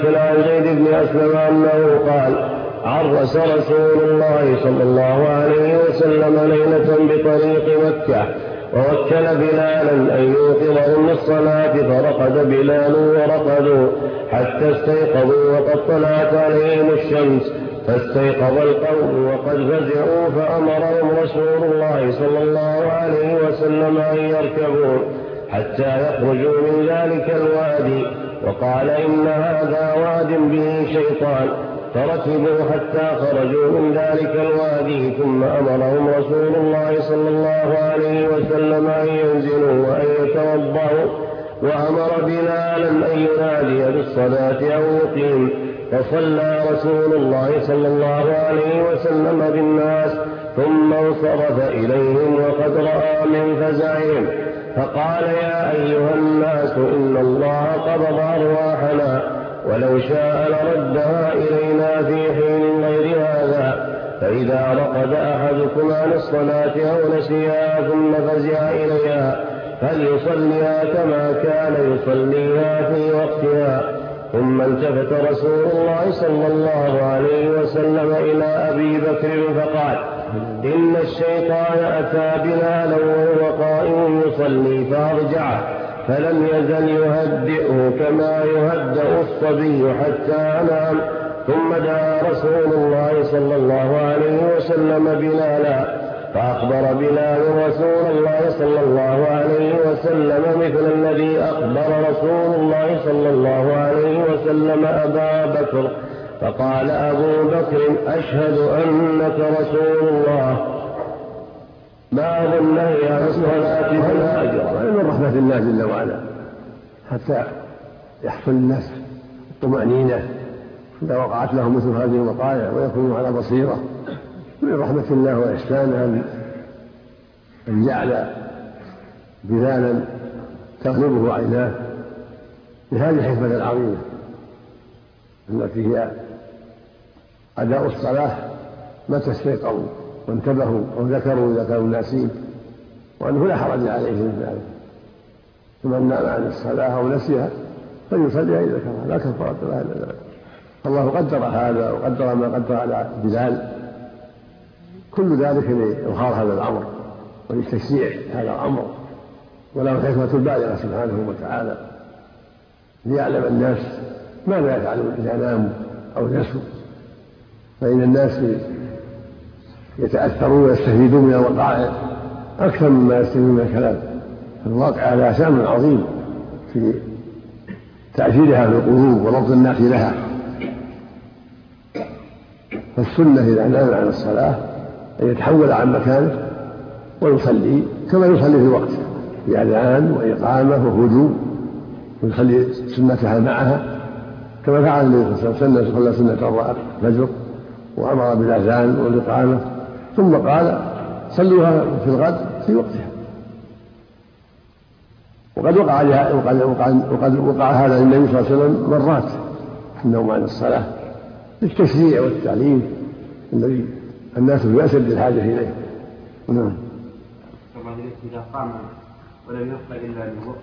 عن زيد بن أسلم أنه قال: عرس رسول الله صلى الله عليه وسلم ليلة بطريق مكة، ووكل بلالا أن يوقظهم للصلاة، فرقد بلال ورقدوا حتى استيقظوا وقد طلعت عليهم الشمس، فاستيقظ القوم وقد فزعوا، فأمرهم رسول الله صلى الله عليه وسلم أن يركبوا حتى يخرجوا من ذلك الوادي، وقال: إن هذا واد به شيطان، فركبوا حتى خرجوا من ذلك الوادي، ثم أمرهم رسول الله صلى الله عليه وسلم أن ينزلوا وأن يتوضأوا، وأمر بلالا أن ينادي بالصلاة أو يقيم، فصلى رسول الله صلى الله عليه وسلم بالناس، ثم انصرف إليهم وقد رأى من فزعهم، فقال: يا أيها الناس، إن الله قبض أرواحنا، ولو شاء لردها إلينا في حين غير هذا، فإذا رقد أحدكم عن الصلاة أو نسيها ثم فزع إليها فليصليها كما كان يصليها في وقتها. ثم التفت رسول الله صلى الله عليه وسلم إلى أبي بكر فقال: إن الشيطان أتى بلالا وهو قائم يصلي فأرجعه، فلم يزل يهدئه كما يهدأ الصبي حتى أنام. ثم دعا رسول الله صلى الله عليه وسلم بلالا، فأخبر بلال رسول الله صلى الله عليه وسلم مثل الذي أخبر رسول الله صلى الله عليه وسلم أبا بكر، فقال أبو بكر: أشهد أنك رسول الله. ما النهي عن الصلاة فلا أجر. من رحمة الله جل وعلا حتى يحصل الناس الطمأنينة إذا وقعت لهم مثل هذه الوقائع ويكونوا على بصيرة. من رحمة الله وإحسانه أن جعل بلالا تغلبه عيناه بهذه الحكمة العظيمة التي هي أداء الصلاة متى استيقظوا وانتبهوا أو ذكروا إذا كانوا ناسين، وأنه لا حرج عليه من ذلك. فمن نام عن الصلاة أو نسيها فليصليها إذا ذكرها، لا كفارة لها إلا ذلك. الله قدر هذا وقدر ما قدر على بلال، كل ذلك لإظهار هذا الأمر ولتشريع هذا الأمر، وله الحكمة البالغة سبحانه وتعالى ليعلم الناس ماذا يفعلون إذا ناموا أو نسوا. فإن الناس يتأثرون ويستفيدون من الوقائع أكثر مما يستفيدون من الكلام. الواقع لها شأن عظيم في تأثيرها في القلوب وربط الناس لها. فالسنة إذا نام عن الصلاة أن يتحول عن مكانه ويصلي كما يصلي في وقته، بأذان وإقامة وهدوء، ويصلي سنتها معها كما فعل النبي صلى الله عليه وسلم، صلى سنة الفجر وأمر بالأذان والإقامة، ثم قال: صلوها في الغد في وقتها. وقد وقع هذا للنبي صلى الله عليه وسلم مرات في النوم عن الصلاة للتشريع والتعليم الذي الناس بأشد الحاجة إليه. إذا قام ولم يبق إلا من